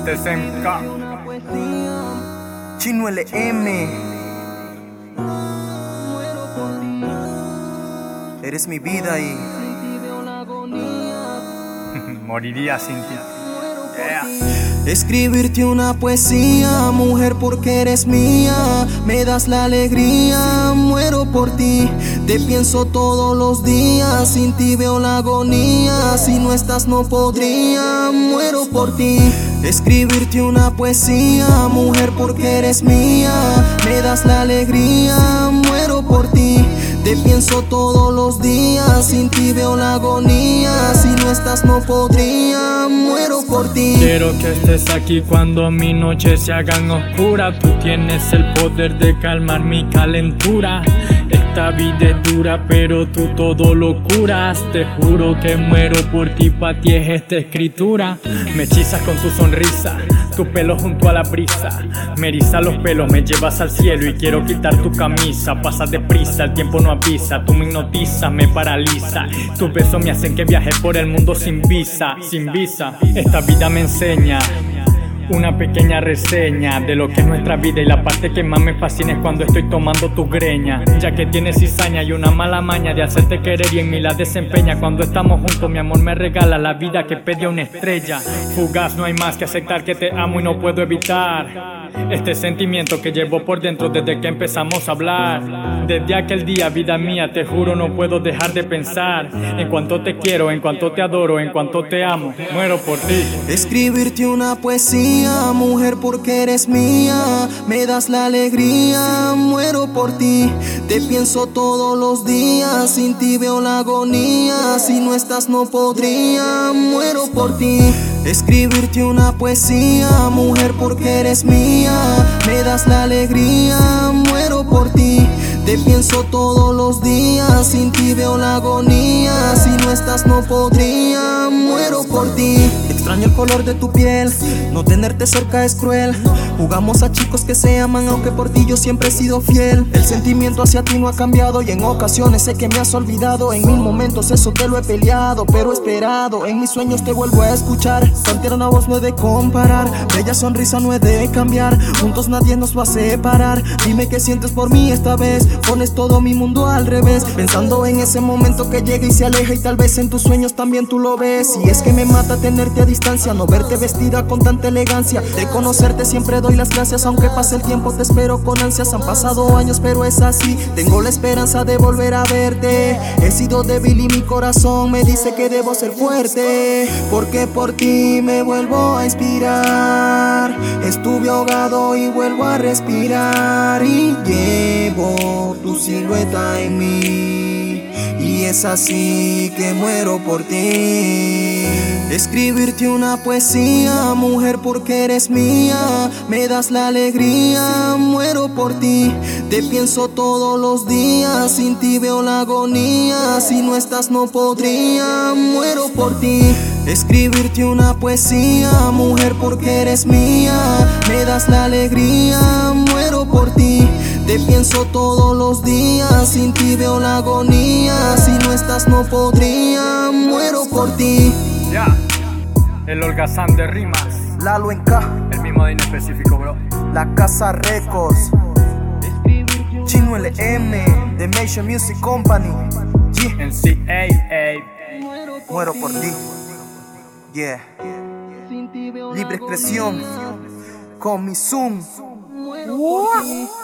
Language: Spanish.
Este es MK Chino LM. Eres mi vida y moriría sin ti. Yeah. Escribirte una poesía, mujer, porque eres mía. Me das la alegría, muero por ti. Te pienso todos los días, sin ti veo la agonía. Si no estás no podría, muero por ti. Escribirte una poesía, mujer, porque eres mía. Me das la alegría, muero por ti. Te pienso todos los días, sin ti veo la agonía. Si no estás no podría, muero por ti. Quiero que estés aquí cuando mis noches se hagan oscuras. Tú tienes el poder de calmar mi calentura. Esta vida es dura, pero tú todo lo curas. Te juro que muero por ti, pa' ti es esta escritura. Me hechizas con tu sonrisa, tu pelo junto a la brisa. Me eriza los pelos, me llevas al cielo y quiero quitar tu camisa. Pasas deprisa, el tiempo no avisa. Tú me hipnotizas, me paraliza. Tus besos me hacen que viaje por el mundo sin visa. Sin visa, esta vida me enseña una pequeña reseña de lo que es nuestra vida, y la parte que más me fascina es cuando estoy tomando tu greña, ya que tienes cizaña y una mala maña de hacerte querer y en mí la desempeña. Cuando estamos juntos mi amor me regala la vida que pedía una estrella. Fugaz, no hay más que aceptar que te amo y no puedo evitar este sentimiento que llevo por dentro desde que empezamos a hablar. Desde aquel día, vida mía, te juro no puedo dejar de pensar en cuanto te quiero, en cuanto te adoro, en cuanto te amo, muero por ti. Escribirte una poesía, mujer, porque eres mía. Me das la alegría, muero por ti. Te pienso todos los días, sin ti veo la agonía. Si no estás no podría, muero por ti. Escribirte una poesía, mujer, porque eres mía. Me das la alegría, muero por ti. Te pienso todos los días, sin ti veo la agonía. Si no estás no podría, muero por ti. Extraño el color de tu piel, no tenerte cerca es cruel. Jugamos a chicos que se aman, aunque por ti yo siempre he sido fiel. El sentimiento hacia ti no ha cambiado y en ocasiones sé que me has olvidado. En mil momentos eso te lo he peleado, pero esperado. En mis sueños te vuelvo a escuchar. Tan tierna voz no he de comparar, bella sonrisa no he de cambiar. Juntos nadie nos va a separar. Dime qué sientes por mí esta vez. Pones todo mi mundo al revés, pensando en ese momento que llega y se aleja, y tal vez en tus sueños también tú lo ves. Y es que me mata tenerte a distancia, no verte vestida con tanta elegancia. De conocerte siempre doy las gracias, aunque pase el tiempo te espero con ansias. Han pasado años pero es así, tengo la esperanza de volver a verte. He sido débil y mi corazón me dice que debo ser fuerte, porque por ti me vuelvo a inspirar. Estuve ahogado y vuelvo a respirar, y llevo tu silueta en mí, y es así que muero por ti. Escribirte una poesía, mujer, porque eres mía. Me das la alegría, muero por ti. Te pienso todos los días, sin ti veo la agonía. Si no estás no podría, muero por ti. Escribirte una poesía, mujer, porque eres mía. Me das la alegría, muero por ti. Te pienso todos los días, sin ti veo la agonía. Si no estás no podría, muero por ti. Ya, el holgazán de rimas, Lalo en K, el mismo de inespecífico, bro. La Casa Records, Chino LM, The Major Music Company, G. NCAA. Muero por ti. Yeah. Libre expresión con mi Zoom.